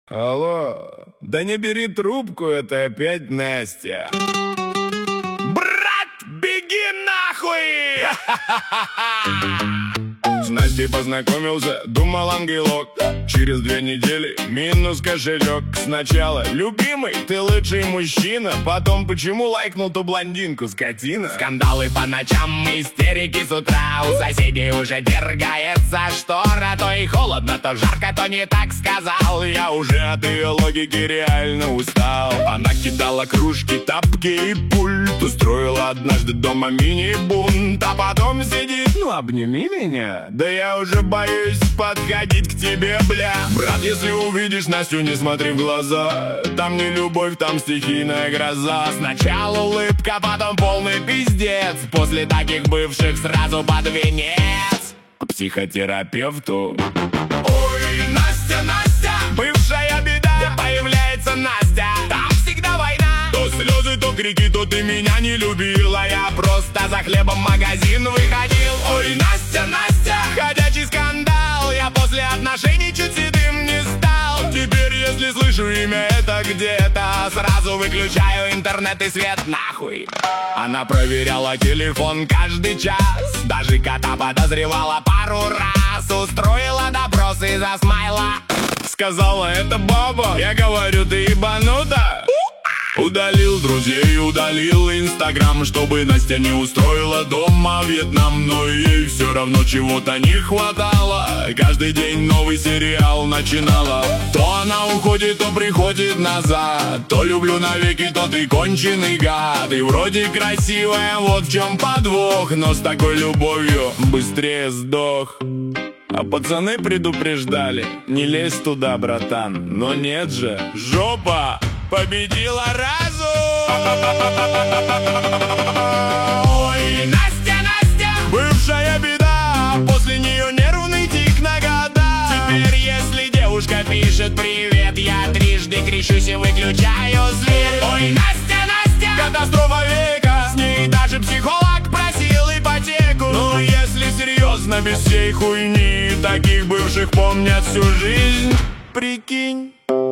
Алло, да не бери трубку, это опять Настя. Брат, беги нахуй! С Настей познакомился, думал ангелок. Через 2 недели минус кошелек. Сначала: любимый, ты лучший мужчина. Потом: почему лайкнул ту блондинку, скотина? Скандалы по ночам, истерики с утра. У соседей уже дергается штора. То и холодно, то жарко, то не так сказал. Я уже от ее логики реально устал. Она кидала кружки, тапки и пульт. Устроила однажды дома мини-бунт. А потом сидит: ну обними меня. Да я уже боюсь подходить к тебе, бля. Брат, если увидишь Настю, не смотри в глаза. Там не любовь, там стихийная гроза. Сначала улыбка, потом полный пиздец. После таких бывших сразу под венец к психотерапевту. Ой, Настя, Настя, бывшая беда. Где появляется Настя, там всегда война. То слезы, то крики, то ты меня не любила. Я просто за хлебом в магазин выходил. Ой, Настя, Настя, ходячий скандал. Я после отношений чуть седым не стал. Теперь, если слышу имя это где-то, сразу выключаю интернет и свет нахуй. Она проверяла телефон каждый час. Даже кота подозревала пару раз. Устроила допрос из-за смайла. Сказала: это баба. Я говорю: ты ебанута? Удалил друзей, удалил инстаграм, чтобы Настя не устроила дома Вьетнам. Но ей все равно чего-то не хватало. Каждый день новый сериал начинала. То она уходит, то приходит назад. То люблю навеки, то ты конченый гад. И вроде красивая, вот в чем подвох. Но с такой любовью быстрее сдох. А пацаны предупреждали: не лезь туда, братан. Но нет же, жопа победила разум. Ой, Настя, Настя, бывшая беда. После нее нервный тик на года. Теперь, если девушка пишет привет, я трижды крещусь и выключаю свет. Ой, Настя, Настя, катастрофа века. С ней даже психолог просил ипотеку. Ну, если серьезно, без всей хуйни, таких бывших помнят всю жизнь. Прикинь.